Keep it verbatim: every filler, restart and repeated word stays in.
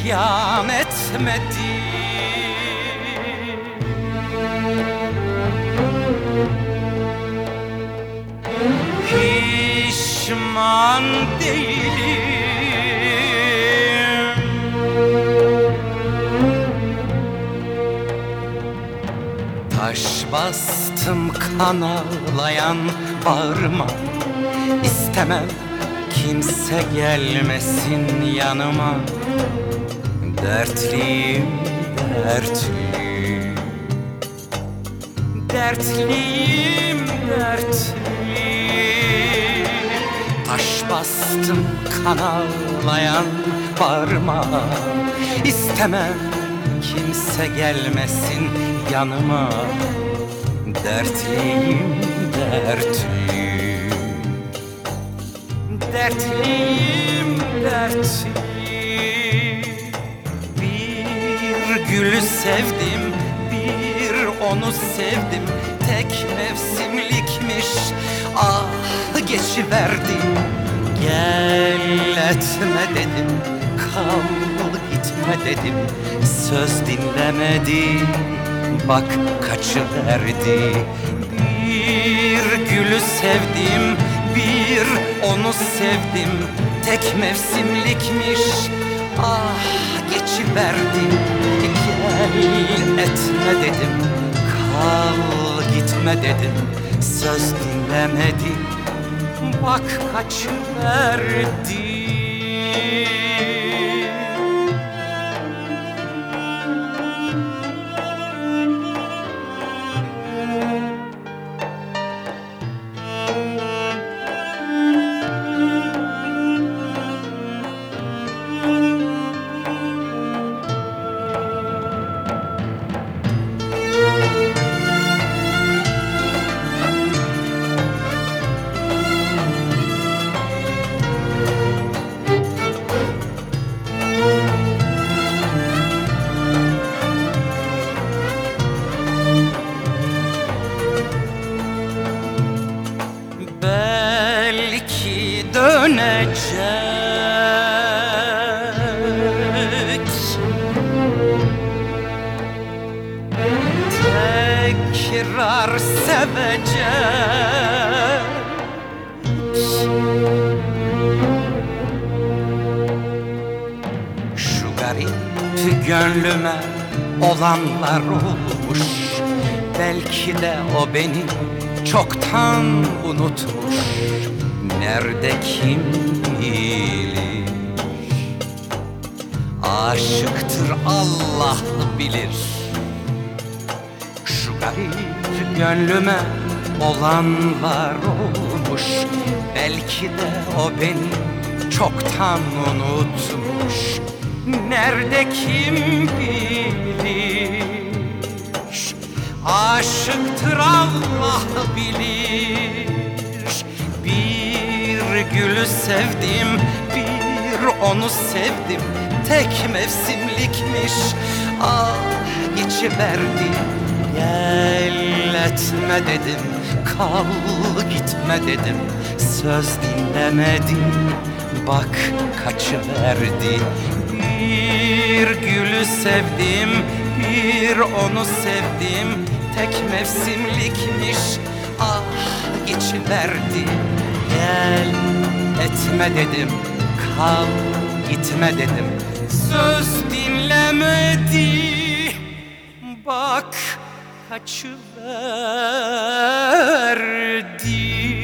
isyan etmedi. Pişman değilim. Taş bastım kan ağlayan bağrıma, İstemem kimse gelmesin yanıma. Dertliyim, dertliyim. Dertliyim, dertliyim. Taş bastım kan ağlayan bağrıma, İstemem kimse gelmesin yanıma. Dertliyim, dertliyim. Dertliyim, dertliyim. Bir gülü sevdim, bir onu sevdim. Tek mevsimlikmiş, ah geçiverdi. Gel etme dedim, kal gitme dedim. Söz dinlemedi, bak kaçıverdi. Bir gülü sevdim, bir onu sevdim. Tek mevsimlikmiş, ah geçiverdi. Gel etme dedim, kal gitme dedim. Söz dinlemedi, bak kaçıverdi. Belki dönecek, tekrar sevecek. Şu garip gönlüme olanlar olmuş. Belki de o beni çoktan unutmuş. Nerede kim bilir? Aşıktır Allah bilir. Şu garip gönlüme olanlar olmuş. Belki de o beni çoktan unutmuş. Nerede kim bilir? Aşıktır Allah bilir. Bir gülü sevdim, bir onu sevdim. Tek mevsimlikmiş, ah geçiverdi. Gel etme dedim, kal gitme dedim. Söz dinlemedi, bak kaçıverdi. Bir gülü sevdim, bir onu sevdim. Tek mevsimlikmiş, ah geçiverdi. Gel etme dedim, kal gitme dedim. Söz dinlemedi, bak kaçıverdi.